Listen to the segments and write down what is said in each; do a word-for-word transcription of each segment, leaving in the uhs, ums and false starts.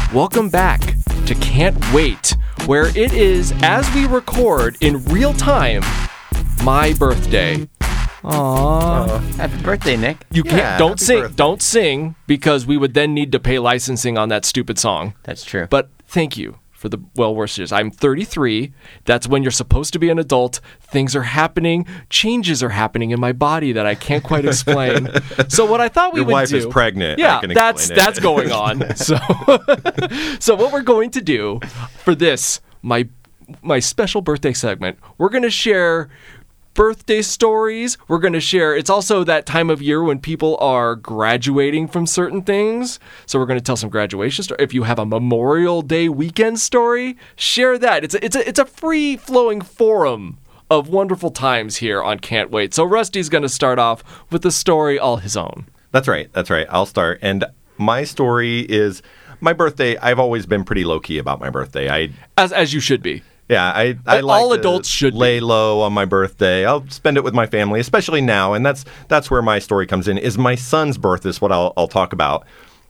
Welcome back to Can't Wait, where it is, as we record in real time, my birthday. Aww. Happy birthday, Nick. You can't, Yeah, don't happy sing, birthday. don't sing, because we would then need to pay licensing on that stupid song. That's true. But thank you for the well wishes. I'm thirty-three. That's when you're supposed to be an adult. Things are happening. Changes are happening in my body that I can't quite explain. So what I thought we Your would wife do, is pregnant. Yeah, I can that's explain it. that's going on. So, so what we're going to do for this my my special birthday segment, we're going to share birthday stories. We're going to share. It's also that time of year when people are graduating from certain things. So we're going to tell some graduation story. If you have a Memorial Day weekend story, share that. It's a, it's a, it's a free flowing forum of wonderful times here on Can't Wait. So Rusty's going to start off with a story all his own. That's right. That's right. I'll start. And my story is my birthday. I've always been pretty low key about my birthday. I As as you should be. Yeah, I, I All like to adults should lay be. low on my birthday. I'll spend it with my family, especially now, and that's that's where my story comes in. Is my son's birth is what I'll I'll talk about.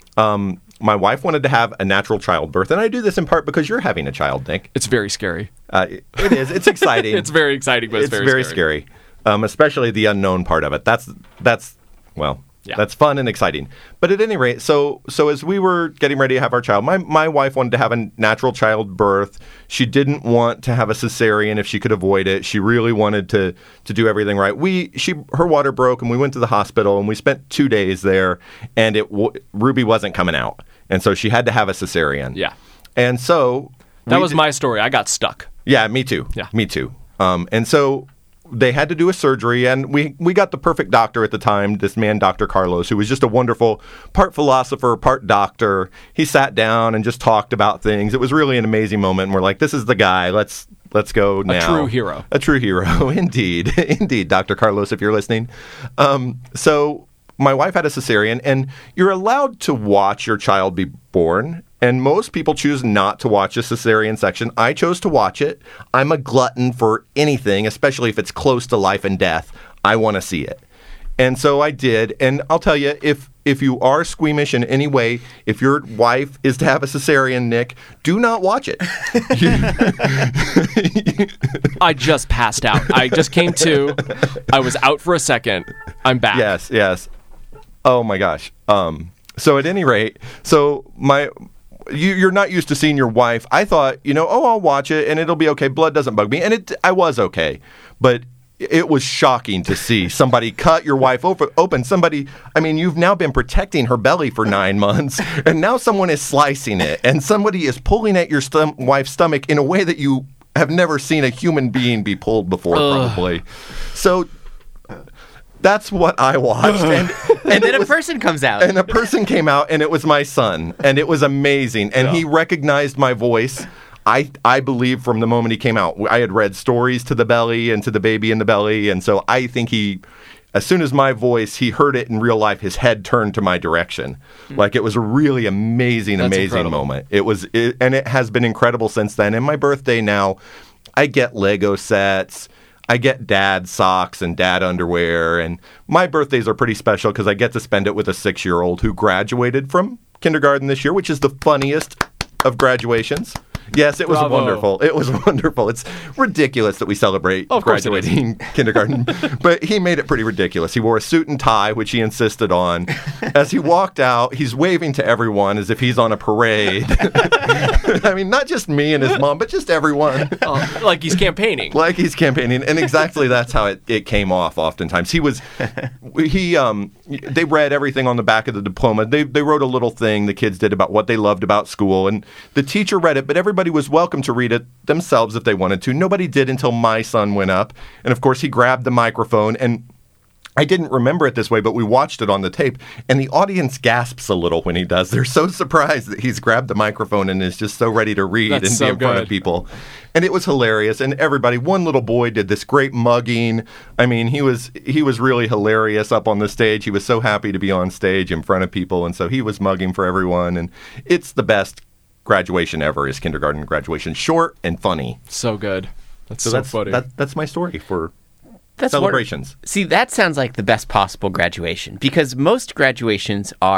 Um, my wife wanted to have a natural childbirth, and I do this in part because you're having a child, Nick. It's very scary. Uh, it is. It's exciting. It's very exciting, but it's, it's very, scary, um, especially the unknown part of it. That's that's well. Yeah. That's fun and exciting. But at any rate, so so as we were getting ready to have our child, my, my wife wanted to have a natural childbirth. She didn't want to have a cesarean if she could avoid it. She really wanted to to do everything right. We she her water broke and we went to the hospital and we spent two days there and it w- Ruby wasn't coming out. And so she had to have a cesarean. Yeah. And so That we was did- my story. I got stuck. Yeah, me too. Yeah. Me too. Um, and so they had to do a surgery, and we, we got the perfect doctor at the time, this man, Doctor Carlos, who was just a wonderful part philosopher, part doctor. He sat down and just talked about things. It was really an amazing moment, and we're like, this is the guy. Let's let's go now. A true hero. A true hero, indeed. Indeed, Doctor Carlos, if you're listening. Um, so my wife had a cesarean, and you're allowed to watch your child be born. And most people choose not to watch a cesarean section. I chose to watch it. I'm a glutton for anything, especially if it's close to life and death. I want to see it. And so I did. And I'll tell you, if if you are squeamish in any way, if your wife is to have a cesarean, Nick, do not watch it. I just passed out. I just came to. I was out for a second. I'm back. Yes, yes. Oh, my gosh. Um, so at any rate, so my... You, you're not used to seeing your wife. I thought, you know, oh, I'll watch it and it'll be okay. Blood doesn't bug me. And it, I was okay. But it was shocking to see somebody cut your wife over, open. Somebody, I mean, you've now been protecting her belly for nine months. And now someone is slicing it. And somebody is pulling at your stom- wife's stomach in a way that you have never seen a human being be pulled before, Ugh. probably. So that's what I watched. And, and then it a was- person comes out. and a person came out, and it was my son, and it was amazing. And Yeah. he recognized my voice. I I believe from the moment he came out. I had read stories to the belly and to the baby in the belly, and so I think he, as soon as my voice, he heard it in real life. His head turned to my direction, like it was a really amazing, That's amazing incredible. moment. It was, it, and it has been incredible since then. And my birthday now, I get Lego sets. I get dad socks and dad underwear, and my birthdays are pretty special because I get to spend it with a six-year-old who graduated from kindergarten this year, which is the funniest of graduations. Yes, it was Bravo. wonderful. It was wonderful. It's ridiculous that we celebrate Of course it is. graduating kindergarten, but he made it pretty ridiculous. He wore a suit and tie, which he insisted on. As he walked out, he's waving to everyone as if he's on a parade. I mean, not just me and his mom, but just everyone. Oh, like he's campaigning. Like he's campaigning, and exactly that's how it, it came off oftentimes. He was, he, um, they read everything on the back of the diploma. They they wrote a little thing the kids did about what they loved about school, and the teacher read it, but everybody was welcome to read it themselves if they wanted to. Nobody did until my son went up, and of course he grabbed the microphone, and I didn't remember it this way, but we watched it on the tape, and the audience gasps a little when he does. They're so surprised that he's grabbed the microphone and is just so ready to read That's and so be in front good. of people. And it was hilarious, and everybody, one little boy did this great mugging. I mean, he was he was really hilarious up on the stage. He was so happy to be on stage in front of people, and so he was mugging for everyone, and it's the best graduation ever is kindergarten graduation. Short and funny. So good. That's So, so, that's funny. that, that's my story for That's celebrations. What, see, that sounds like the best possible graduation because most graduations are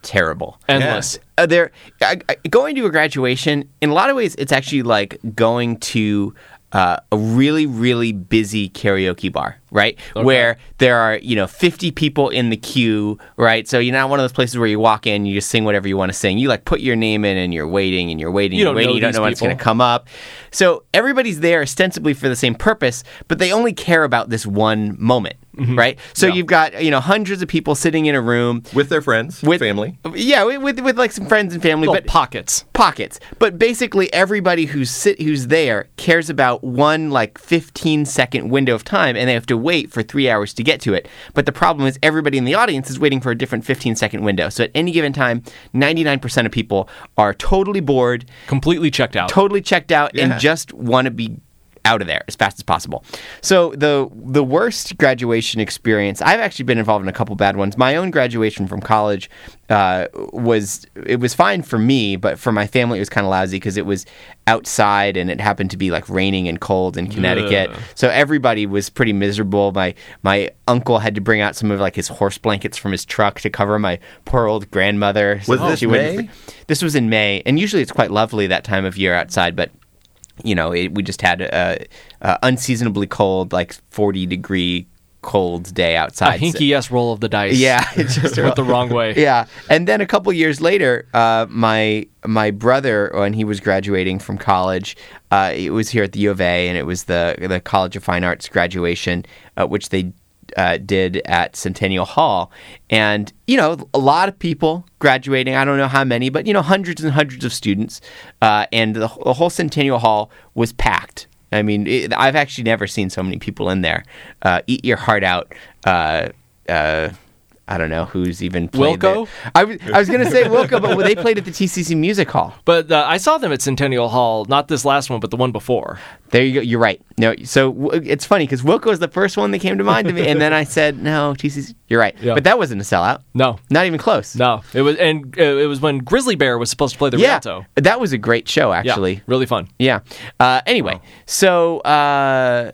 terrible. Endless. Uh, they're I, I, going to a graduation. In a lot of ways, it's actually like going to uh, a really, really busy karaoke bar, right? Okay. Where there are, you know, fifty people in the queue, right? So you're not one of those places where you walk in, you just sing whatever you want to sing. You like put your name in and you're waiting and you're waiting You and don't waiting. know You don't these know when it's going to people. come up. So everybody's there ostensibly for the same purpose, but they only care about this one moment, right? So Yeah. you've got, you know, hundreds of people sitting in a room With their friends, with family. Yeah, with, with with like some friends and family, Little but pockets. pockets. But basically, everybody who's sit who's there cares about one like fifteen second window of time, and they have to wait for three hours to get to it. But the problem is, everybody in the audience is waiting for a different fifteen second window. So at any given time, ninety-nine percent of people are totally bored, Completely checked out. totally checked out, Yeah. and just want to be out of there as fast as possible. So the the worst graduation experience, I've actually been involved in a couple bad ones. My own graduation from college uh, was it was fine for me, but for my family it was kind of lousy because it was outside and it happened to be like raining and cold in Connecticut. Ugh. So everybody was pretty miserable. My my uncle had to bring out some of like his horse blankets from his truck to cover my poor old grandmother. Was so this she wouldn't- May? This was in May, and usually it's quite lovely that time of year outside, but you know, it, we just had a, a unseasonably cold, like forty degree cold day A outside. hinky yes roll of the dice. Yeah, it's just went the wrong way. Yeah, and then a couple years later, uh, my my brother, when he was graduating from college, uh, it was here at the U of A, and it was the the College of Fine Arts graduation, uh, which they uh, did at Centennial Hall, and you know, a lot of people graduating. I don't know how many, but you know, hundreds and hundreds of students, uh, and the, the whole Centennial Hall was packed. I mean, it, I've actually never seen so many people in there. Uh, eat your heart out. Uh, uh, I don't know who's even played Wilco? there. I was, I was going to say Wilco, but they played at the T C C Music Hall. But uh, I saw them at Centennial Hall, not this last one, but the one before. There you go. You're right. No, so w- it's funny because Wilco is the first one that came to mind to me, and then I said, no, T C C. You're right. Yeah. But that wasn't a sellout. No. Not even close. No. It was and uh, it was when Grizzly Bear was supposed to play the Yeah. Rialto. That was a great show, Yeah. actually. Really fun. Yeah. Uh, anyway, so uh,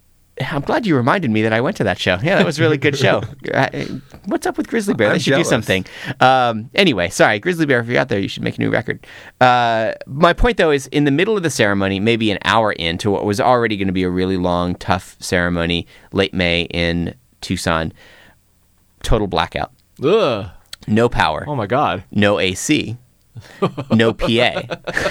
I'm glad you reminded me that I went to that show. Yeah, that was a really good show. Uh, What's up with Grizzly Bear? I'm They should jealous. do something. Um, anyway, sorry, Grizzly Bear, if you're out there, you should make a new record. Uh, my point, though, is in the middle of the ceremony, maybe an hour into what was already going to be a really long, tough ceremony, late May in Tucson, total blackout. Ugh. No power. Oh my God. No A C. No P A.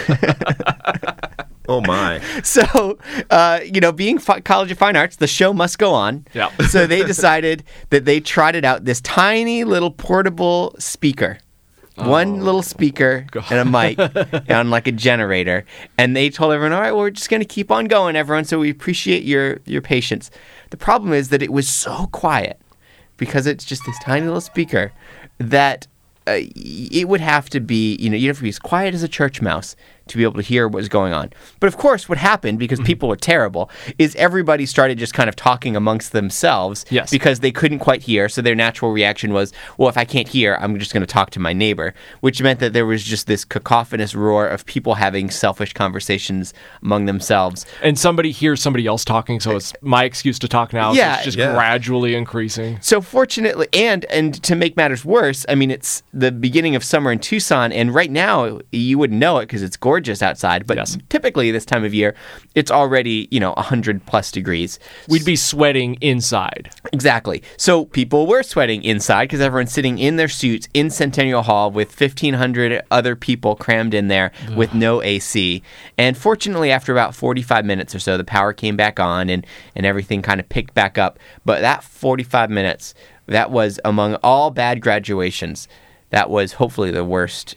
Oh my! So, uh, you know, being Fi- College of Fine Arts, the show must go on. Yeah. So they decided that they trotted out this tiny little portable speaker. One little speaker and a mic on like a generator. And they told everyone, all right, well, we're just going to keep on going, everyone. So we appreciate your, your patience. The problem is that it was so quiet because it's just this tiny little speaker that uh, it would have to be, you know, you'd have to be as quiet as a church mouse to be able to hear what was going on. But of course, what happened, because people are terrible, is everybody started just kind of talking amongst themselves Yes. because they couldn't quite hear. So their natural reaction was, well, if I can't hear, I'm just going to talk to my neighbor, which meant that there was just this cacophonous roar of people having selfish conversations among themselves. And somebody hears somebody else talking, so it's my excuse to talk now. Yeah. So it's just Yeah. gradually increasing. So fortunately, and and to make matters worse, I mean, it's the beginning of summer in Tucson, and right now you wouldn't know it because it's gorgeous outside. But Yes. typically this time of year, it's already, you know, one hundred plus degrees. We'd be sweating inside. Exactly. So people were sweating inside because everyone's sitting in their suits in Centennial Hall with fifteen hundred other people crammed in there with no A C. And fortunately, after about forty-five minutes or so, the power came back on and, and everything kind of picked back up. But that forty-five minutes, that was among all bad graduations, that was hopefully the worst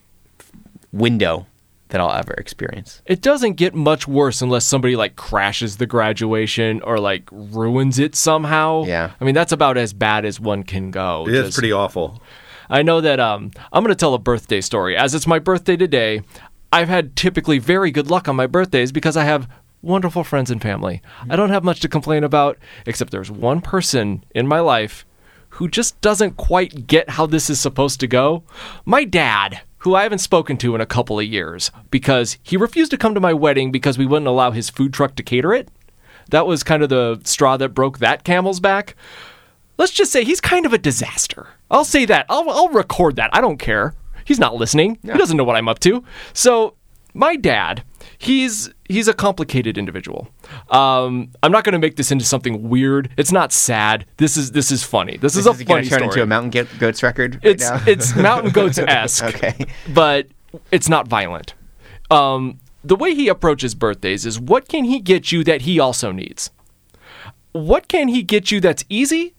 window that I'll ever experience. It doesn't get much worse unless somebody like crashes the graduation or like ruins it somehow. Yeah. I mean, that's about as bad as one can go. It is Just- pretty awful. I know that um, I'm going to tell a birthday story. As it's my birthday today, I've had typically very good luck on my birthdays because I have wonderful friends and family. I don't have much to complain about, except there's one person in my life who just doesn't quite get how this is supposed to go. My dad, who I haven't spoken to in a couple of years because he refused to come to my wedding because we wouldn't allow his food truck to cater it. That was kind of the straw that broke that camel's back. Let's just say he's kind of a disaster. I'll say that. I'll, I'll record that. I don't care. He's not listening. Yeah. He doesn't know what I'm up to. So my dad, he's he's a complicated individual. Um, I'm not going to make this into something weird. It's not sad. This is this is funny. This, This is a is funny going to turn story. into a Mountain Goat- Goats record right it's now? it's Mountain Goats-esque, Okay. but it's not violent. Um, the way he approaches birthdays is, what can he get you that he also needs? What can he get you that's easy,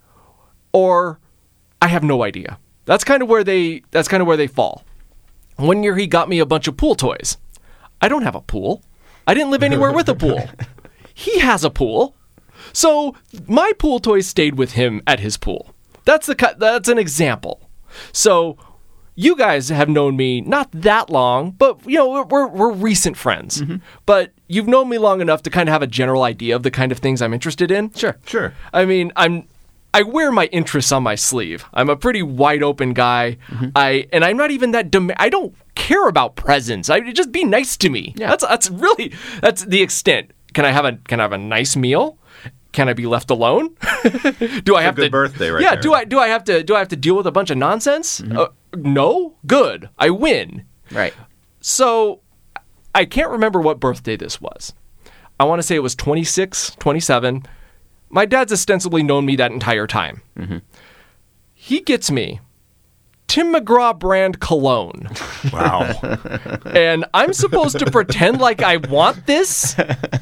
or I have no idea. That's kind of where they that's kind of where they fall. One year he got me a bunch of pool toys. I don't have a pool. I didn't live anywhere with a pool. He has a pool. So my pool toys stayed with him at his pool. That's the ki- that's an example. So you guys have known me not that long, but you know we're we're, we're recent friends. Mm-hmm. But you've known me long enough to kind of have a general idea of the kind of things I'm interested in. Sure. Sure. I mean, I'm I wear my interests on my sleeve. I'm a pretty wide open guy. Mm-hmm. I and I'm not even that dem- I don't care about presents. I just be nice to me. Yeah. That's that's really that's the extent. Can I have a can I have a nice meal? Can I be left alone? do I have good to birthday right Yeah, there. do I do I have to do I have to deal with a bunch of nonsense? Mm-hmm. Uh, no. Good. I win. Right. So I can't remember what birthday this was. I want to say it was twenty-six, twenty-seven. My dad's ostensibly known me that entire time. Mm-hmm. He gets me Tim McGraw brand cologne. Wow. And I'm supposed to pretend like I want this?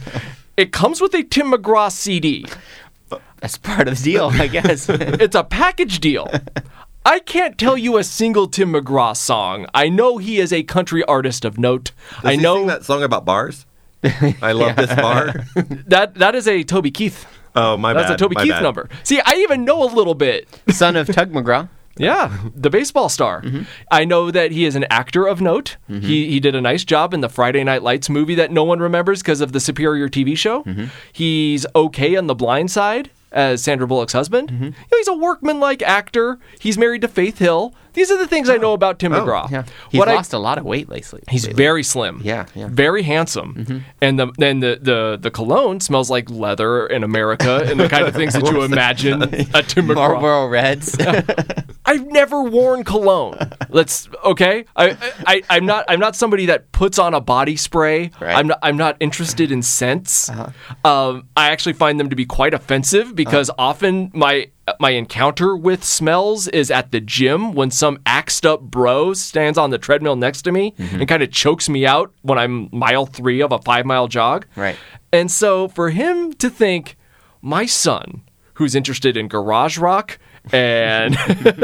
It comes with a Tim McGraw C D. That's part of the deal, I guess. It's a package deal. I can't tell you a single Tim McGraw song. I know he is a country artist of note. Does I he know sing that song about bars? I love this bar. that that is a Toby Keith. Oh, my That's bad. a Toby my Keith bad. number. See, I even know a little bit. Son of Tug McGraw. Yeah, the baseball star. Mm-hmm. I know that he is an actor of note. Mm-hmm. He he did a nice job in the Friday Night Lights movie that no one remembers because of the Superior T V show. Mm-hmm. He's okay on The Blind Side as Sandra Bullock's husband. Mm-hmm. You know, he's a workmanlike actor. He's married to Faith Hill. These are the things I know about Tim Oh, McGraw. Yeah. He's What I- lost a lot of weight lately. He's lately. very slim. Yeah, yeah. Very handsome. And the then the, the the cologne smells like leather in America and the kind of things that you imagine a Tim McGraw. Marlboro Reds. I've never worn cologne. Let's okay. I, I I'm not I'm not somebody that puts on a body spray. Right. I'm not I'm not interested in scents. Um, I actually find them to be quite offensive because often my my encounter with smells is at the gym when some axed up bro stands on the treadmill next to me and kind of chokes me out when I'm mile three of a five mile jog. Right. And so for him to think my son, who's interested in garage rock and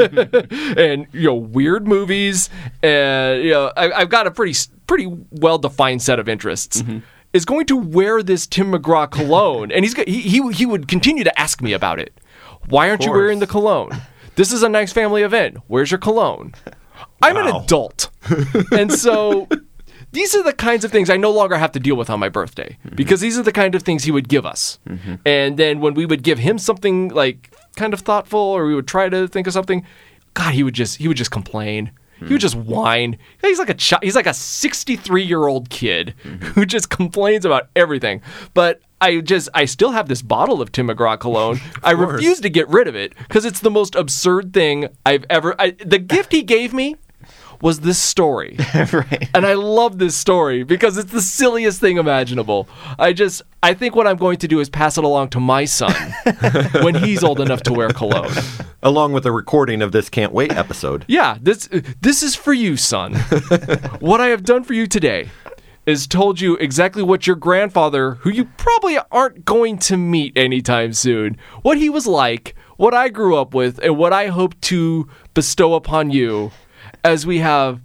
and you know weird movies and you know I, I've got a pretty pretty well defined set of interests. Is going to wear this Tim McGraw cologne, and he's go- he, he he would continue to ask me about it. Why aren't you course. wearing the cologne? This is a nice family event. Where's your cologne? I'm an Wow. adult, and so these are the kinds of things I no longer have to deal with on my birthday because these are the kind of things he would give us. And then when we would give him something like kind of thoughtful, or we would try to think of something, God, he would just he would just complain. He would just whine. He's like a chi- he's like a sixty-three year old kid who just complains about everything. But I just I still have this bottle of Tim McGraw cologne. I course. refuse to get rid of it because it's the most absurd thing I've ever. I, the gift he gave me was this story. Right. And I love this story because it's the silliest thing imaginable. I just, I think what I'm going to do is pass it along to my son when he's old enough to wear cologne. Along with a recording of this Can't Wait episode. Yeah, this this is for you, son. What I have done for you today is told you exactly what your grandfather, who you probably aren't going to meet anytime soon, what he was like, what I grew up with, and what I hope to bestow upon you as we have,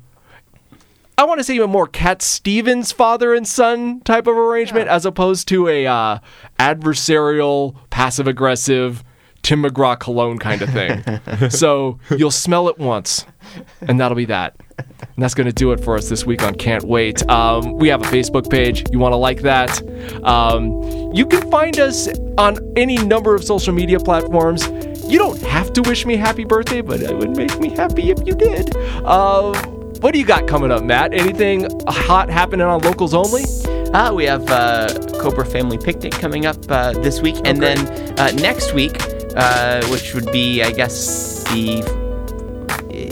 I want to say, a more Cat Stevens father and son type of arrangement as opposed to a uh, adversarial, passive-aggressive, Tim McGraw cologne kind of thing. So you'll smell it once, and that'll be that. And that's going to do it for us this week on Can't Wait. Um, we have a Facebook page. You want to like that. Um, you can find us on any number of social media platforms. You don't have to wish me happy birthday, but it would make me happy if you did. Uh, what do you got coming up, Matt? Anything hot happening on Locals Only? Uh, we have uh, Cobra Family Picnic coming up uh, this week. And great. then uh, next week, uh, which would be, I guess, the... It's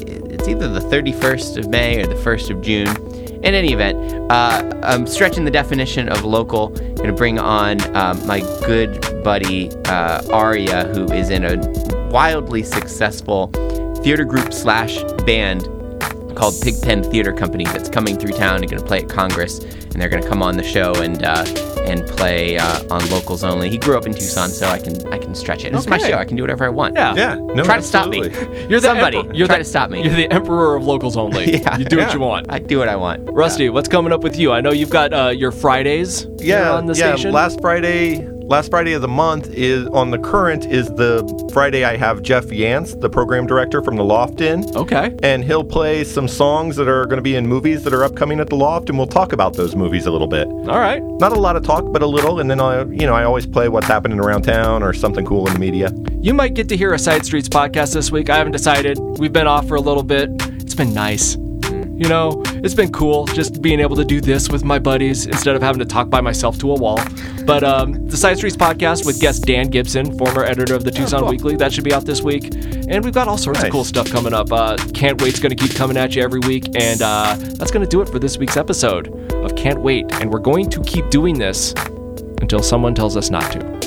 either the thirty-first of May or the first of June. In any event, uh, I'm stretching the definition of local. I'm going to bring on um, my good buddy uh, Aria, who is in a wildly successful theater group slash band called Pigpen Theater Company that's coming through town and going to play at Congress, and they're going to come on the show and uh, and play uh, on locals only. He grew up in Tucson, so I can I can stretch it. This Okay. is my show. I can do whatever I want. Yeah. Yeah. No, Try absolutely. to stop me. You're the Somebody emperor- you're try the- to stop me. You're the emperor of locals only. Yeah. You do what Yeah. you want. I do what I want. Rusty, what's coming up with you? I know you've got uh, your Fridays here Yeah, on the yeah. station. Last Friday, last Friday of the month is on the current is the Friday I have Jeff Yance, the program director from the Loft in, Okay. and he'll play some songs that are going to be in movies that are upcoming at the Loft, and we'll talk about those movies a little bit. All right. Not a lot of talk, but a little, and then I, you know, I always play what's happening around town or something cool in the media. You might get to hear a Side Streets podcast this week. I haven't decided. We've been off for a little bit. It's been nice. You know, it's been cool just being able to do this with my buddies instead of having to talk by myself to a wall. But um, the Side Streets podcast with guest Dan Gibson, former editor of the Tucson cool. Weekly, that should be out this week. And we've got all sorts of Nice. cool stuff coming up. Uh, Can't Wait's going to keep coming at you every week. And uh, that's going to do it for this week's episode of Can't Wait. And we're going to keep doing this until someone tells us not to.